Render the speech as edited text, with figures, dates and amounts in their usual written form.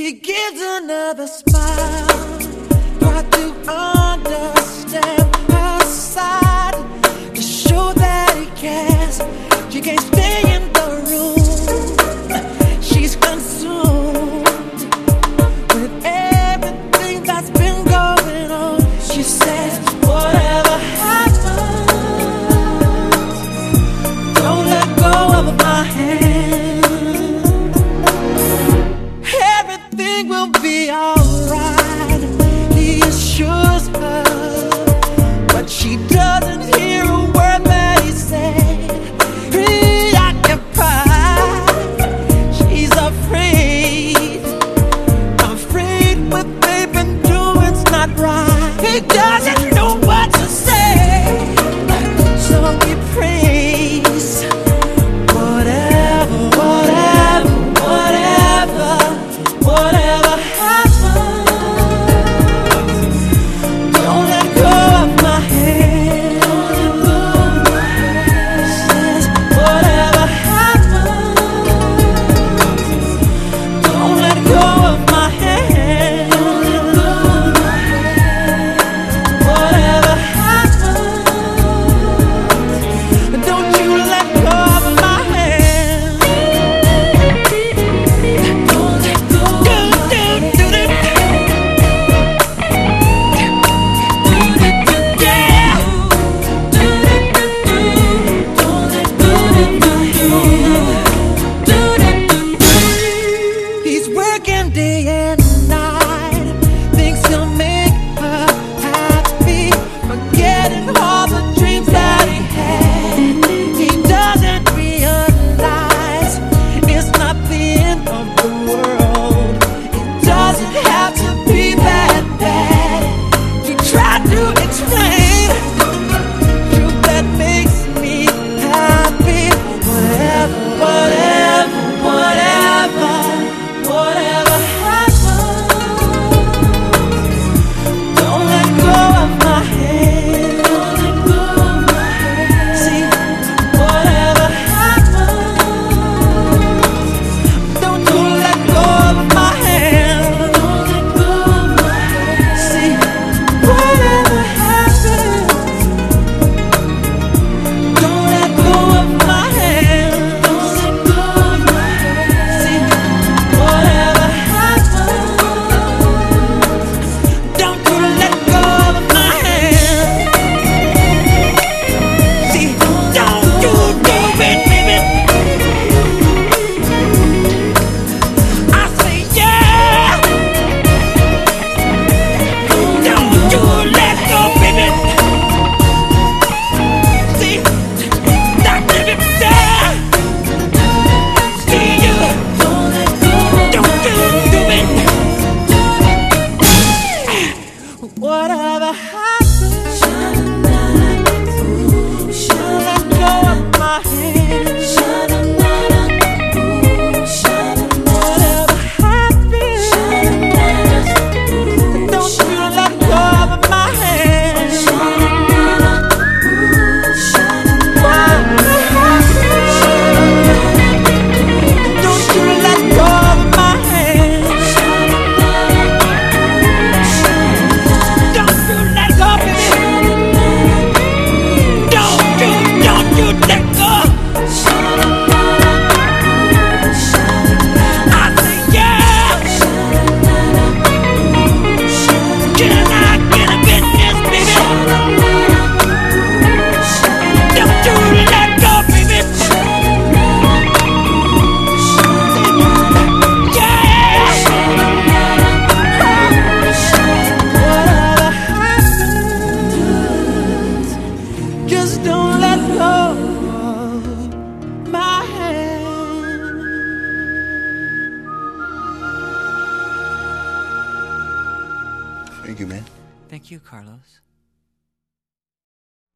He gives another smile. Try to understand her side to show that he cares. She can't stay in the room. She's consumed with everything that's been going on. She says, whatever happens, don't let go of my hand. Everything will be alright, he assures her, but she doesn't hear a word that he said. Preoccupied, she's afraid what they've been doing's not right. He doesn't know what to say, so he prays. Whatever happens, don't let go of my hand. Says, whatever happens, don't let go of my hand. Whatever happens, don't you let go of my hand. Don't let go. He's working day and night, thinks he'll make her happy, forgetting all the dreams that he had. He doesn't realize it's not the end of the world. It doesn't have to be that bad. He tried to explain truth that makes me happy. Whatever happens, don't let go of my hand. See, whatever happens, don't you let go of my hand. See, whatever happens, don't let go of my hand. See, whatever happens, don't you let go of my hand. See, don't you do it, baby. I say yeah. Don't you let go, baby. See, don't give it there. See you. Don't you do it. Whatever happens, don't let go of my hand. Whatever happens, don't you let go of my hand. Whatever happens, don't you let go of my hand. Don't you let go, baby. Don't you let go. I say yeah. Can I get a witness, baby? Don't you let go, baby. Yeah. Whatever happens, just don't let go of my hand. Thank you, man. Thank you, Carlos.